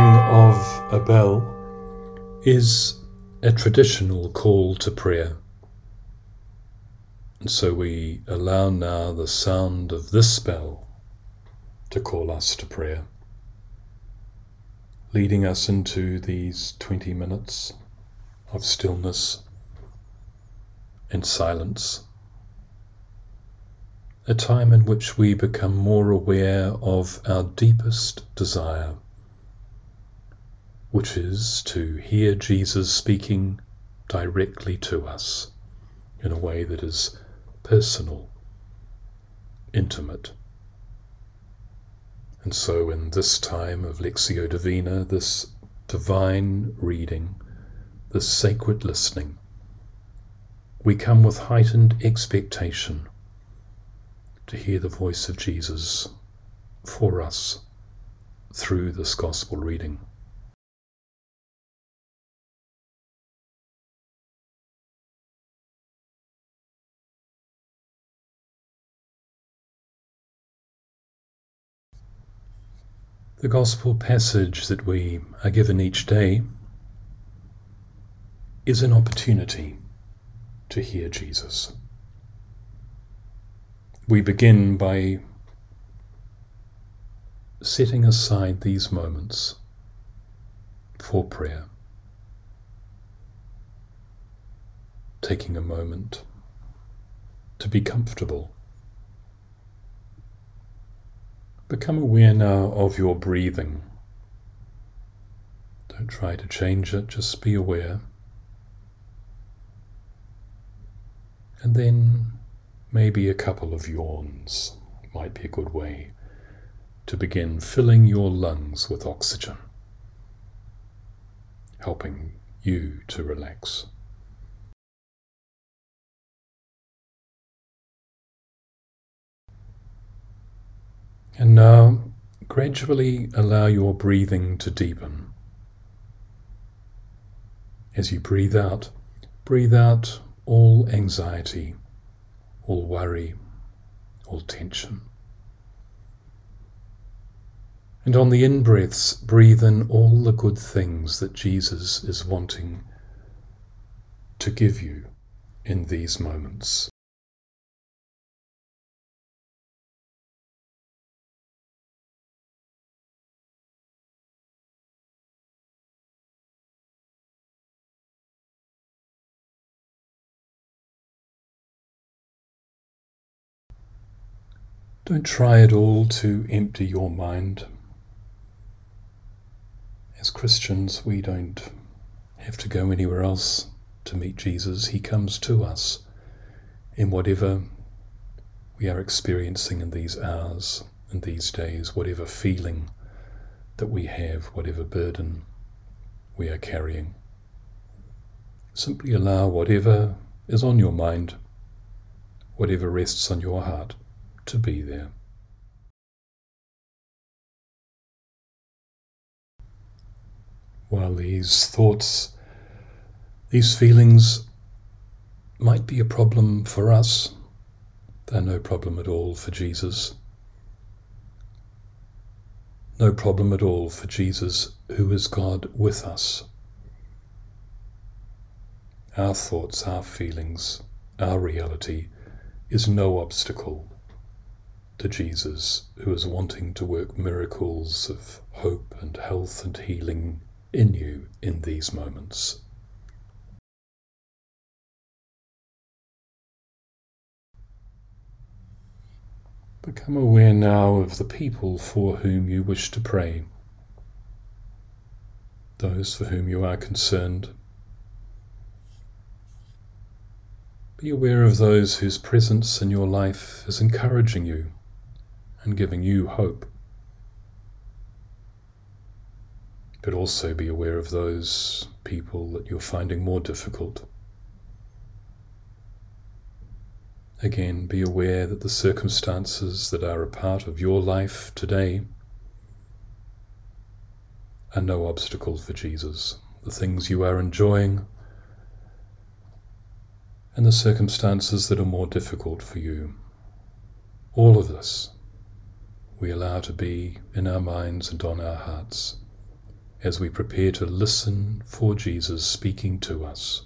ringing of a bell is a traditional call to prayer. And so we allow now the sound of this bell to call us to prayer, leading us into these 20 minutes of stillness and silence, a time in which we become more aware of our deepest desire, which is to hear Jesus speaking directly to us in a way that is personal, intimate. And so in this time of Lectio Divina, this divine reading, this sacred listening, we come with heightened expectation to hear the voice of Jesus for us through this gospel reading. The gospel passage that we are given each day is an opportunity to hear Jesus. We begin by setting aside these moments for prayer, taking a moment to be comfortable. Become aware now of your breathing. Don't try to change it, just be aware. And then maybe a couple of yawns might be a good way to begin filling your lungs with oxygen, helping you to relax. And now, gradually allow your breathing to deepen. As you breathe out all anxiety, all worry, all tension. And on the in-breaths, breathe in all the good things that Jesus is wanting to give you in these moments. Don't try at all to empty your mind. As Christians, we don't have to go anywhere else to meet Jesus. He comes to us in whatever we are experiencing in these hours, in these days, whatever feeling that we have, whatever burden we are carrying. Simply allow whatever is on your mind, whatever rests on your heart, to be there. While these thoughts, these feelings might be a problem for us, they're no problem at all for Jesus. No problem at all for Jesus, who is God with us. Our thoughts, our feelings, our reality is no obstacle to Jesus, who is wanting to work miracles of hope and health and healing in you in these moments. Become aware now of the people for whom you wish to pray, those for whom you are concerned. Be aware of those whose presence in your life is encouraging you and giving you hope. But also be aware of those people that you're finding more difficult. Again, be aware that the circumstances that are a part of your life today are no obstacle for Jesus. The things you are enjoying and the circumstances that are more difficult for you. All of this we allow to be in our minds and on our hearts as we prepare to listen for Jesus speaking to us.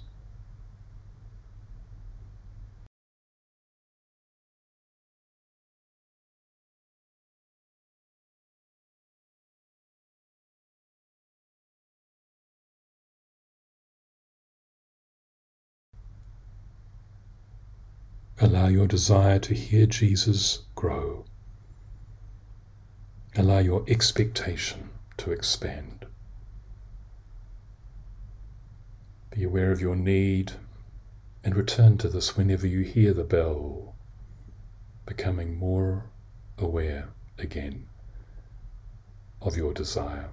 Allow your desire to hear Jesus grow. Allow your expectation to expand. Be aware of your need and return to this whenever you hear the bell, becoming more aware again of your desire.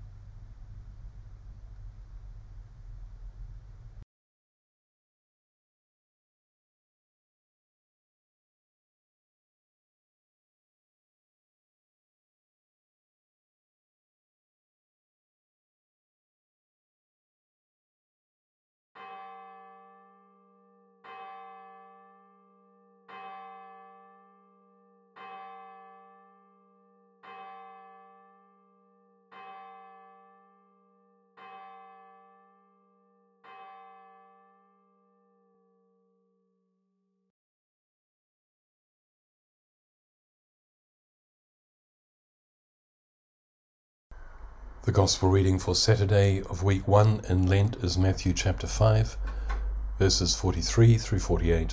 The Gospel reading for Saturday of week 1 in Lent is Matthew chapter 5, verses 43 through 48.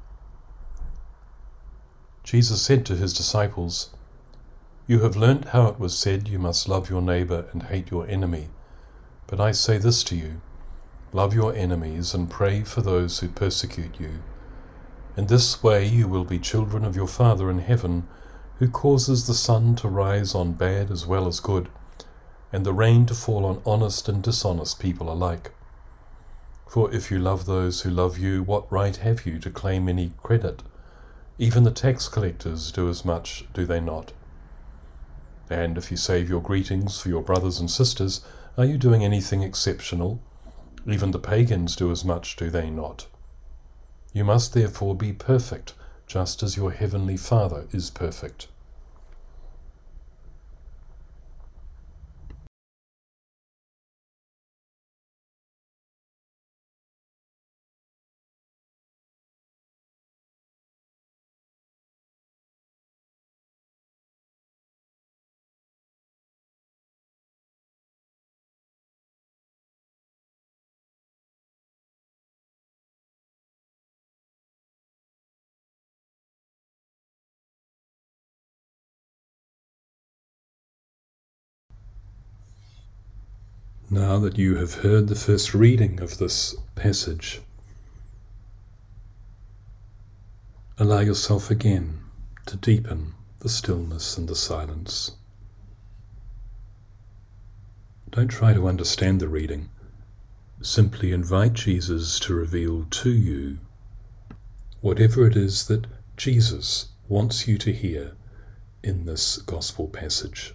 Jesus said to his disciples, "You have learnt how it was said, you must love your neighbour and hate your enemy. But I say this to you, love your enemies and pray for those who persecute you. In this way you will be children of your Father in heaven, who causes the sun to rise on bad as well as good, and the rain to fall on honest and dishonest people alike. For if you love those who love you, what right have you to claim any credit? Even the tax collectors do as much, do they not? And if you save your greetings for your brothers and sisters, are you doing anything exceptional? Even the pagans do as much, do they not? You must therefore be perfect, just as your heavenly Father is perfect." Now that you have heard the first reading of this passage, allow yourself again to deepen the stillness and the silence. Don't try to understand the reading. Simply invite Jesus to reveal to you whatever it is that Jesus wants you to hear in this gospel passage.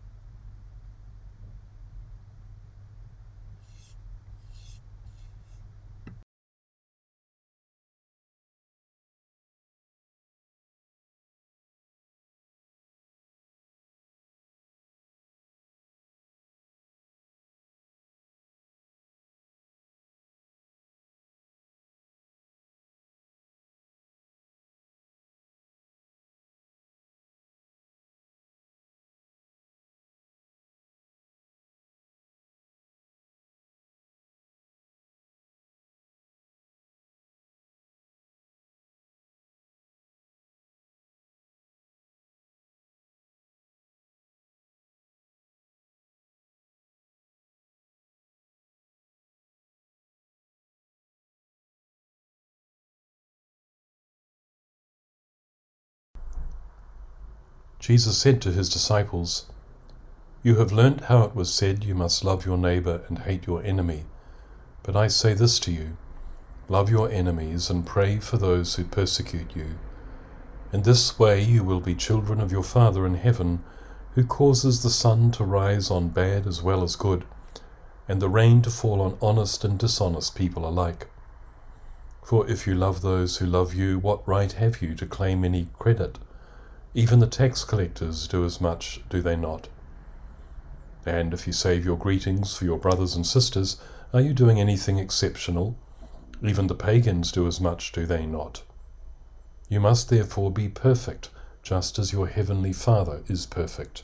Jesus said to his disciples, "You have learnt how it was said, you must love your neighbour and hate your enemy. But I say this to you, love your enemies and pray for those who persecute you. In this way you will be children of your Father in heaven, who causes the sun to rise on bad as well as good, and the rain to fall on honest and dishonest people alike. For if you love those who love you, what right have you to claim any credit? Even the tax collectors do as much, do they not? And if you save your greetings for your brothers and sisters, are you doing anything exceptional? Even the pagans do as much, do they not? You must therefore be perfect, just as your heavenly Father is perfect.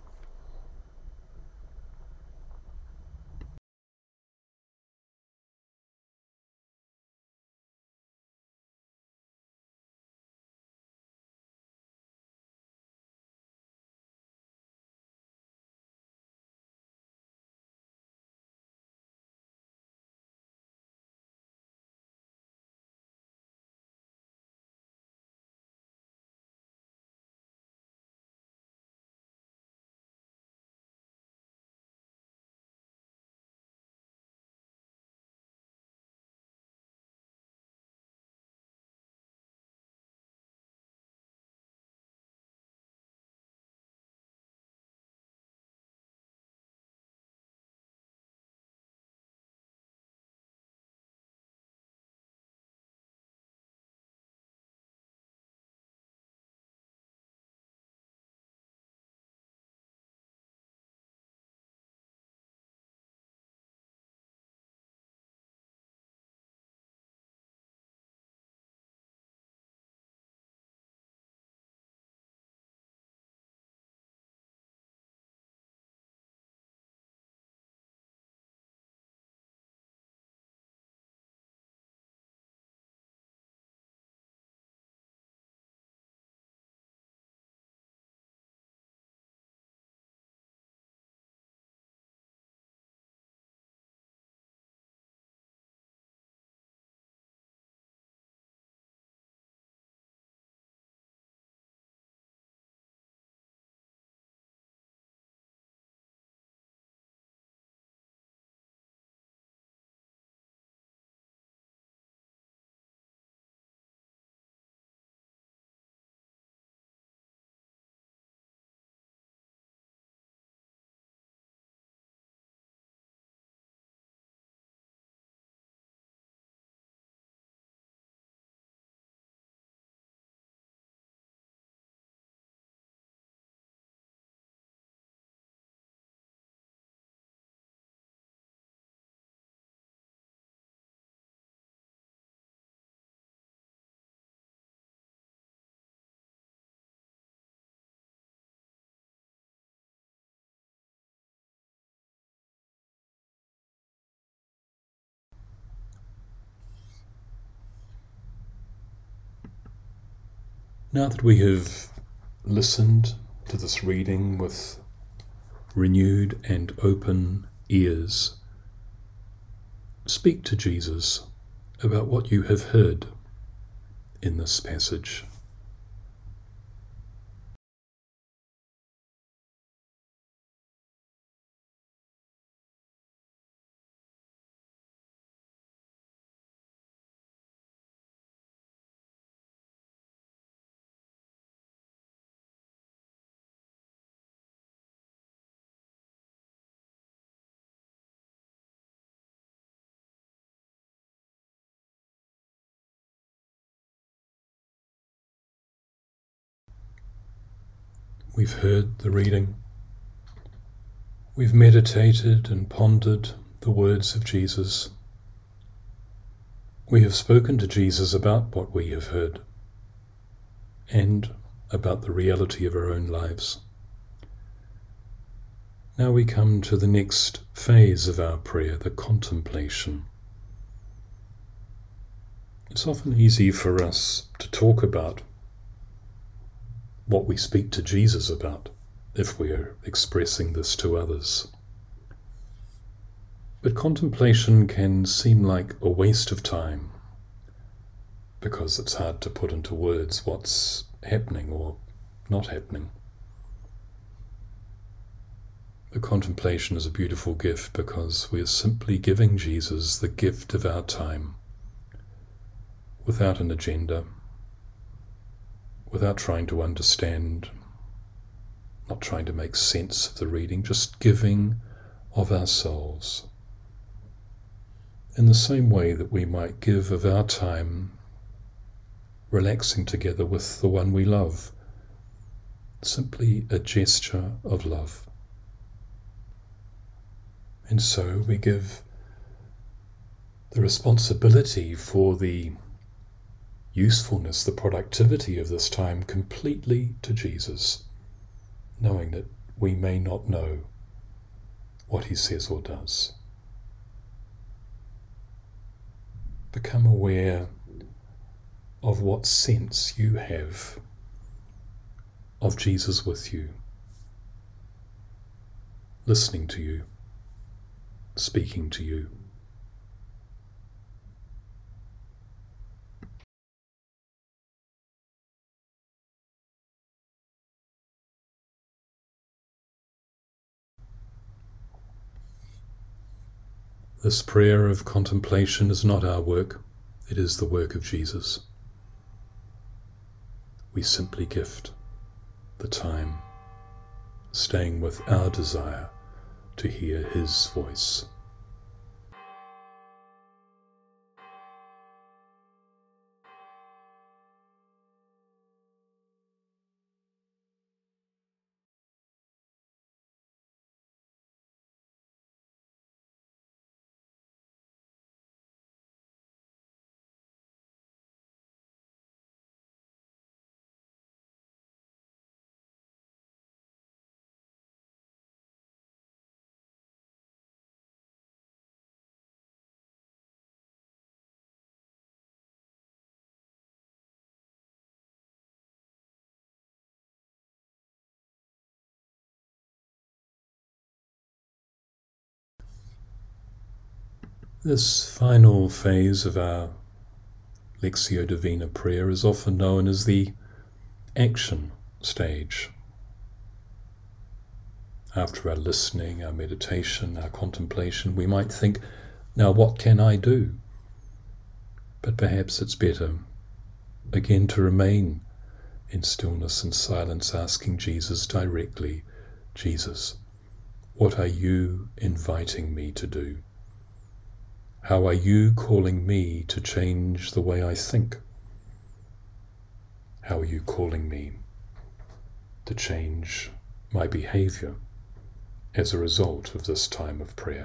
Now that we have listened to this reading with renewed and open ears, speak to Jesus about what you have heard in this passage. We've heard the reading. We've meditated and pondered the words of Jesus. We have spoken to Jesus about what we have heard and about the reality of our own lives. Now we come to the next phase of our prayer, the contemplation. It's often easy for us to talk about what we speak to Jesus about if we are expressing this to others. But contemplation can seem like a waste of time because it's hard to put into words what's happening or not happening. The contemplation is a beautiful gift because we are simply giving Jesus the gift of our time without an agenda, without trying to understand, not trying to make sense of the reading, just giving of ourselves. In the same way that we might give of our time relaxing together with the one we love, simply a gesture of love. And so we give the responsibility for the usefulness, the productivity of this time completely to Jesus, knowing that we may not know what he says or does. Become aware of what sense you have of Jesus with you, listening to you, speaking to you. This prayer of contemplation is not our work, it is the work of Jesus. We simply gift the time, staying with our desire to hear his voice. This final phase of our Lectio Divina prayer is often known as the action stage. After our listening, our meditation, our contemplation, we might think, now what can I do? But perhaps it's better, again, to remain in stillness and silence, asking Jesus directly, Jesus, what are you inviting me to do? How are you calling me to change the way I think? How are you calling me to change my behavior as a result of this time of prayer?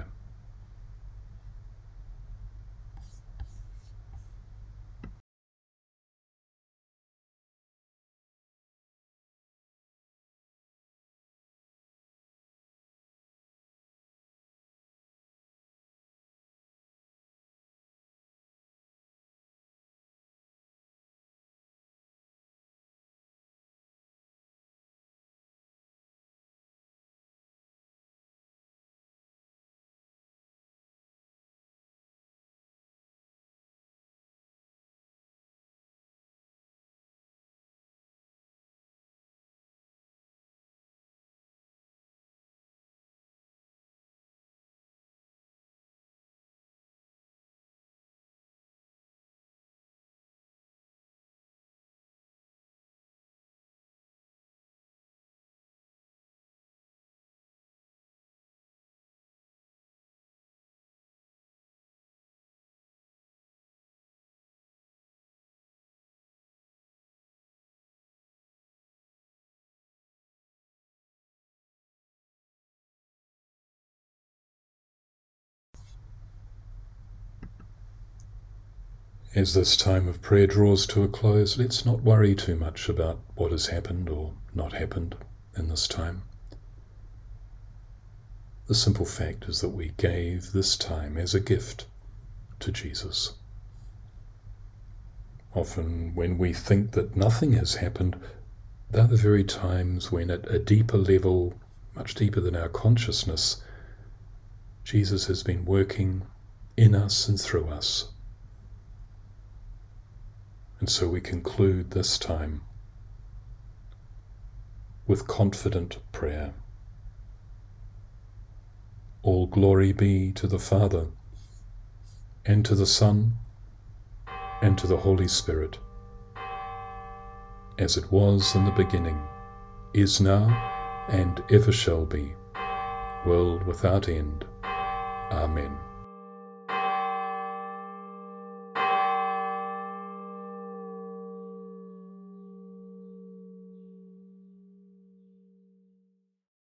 As this time of prayer draws to a close, let's not worry too much about what has happened or not happened in this time. The simple fact is that we gave this time as a gift to Jesus. Often when we think that nothing has happened, they're the very times when at a deeper level, much deeper than our consciousness, Jesus has been working in us and through us. And so we conclude this time with confident prayer. All glory be to the Father, and to the Son, and to the Holy Spirit, as it was in the beginning, is now, and ever shall be, world without end. Amen.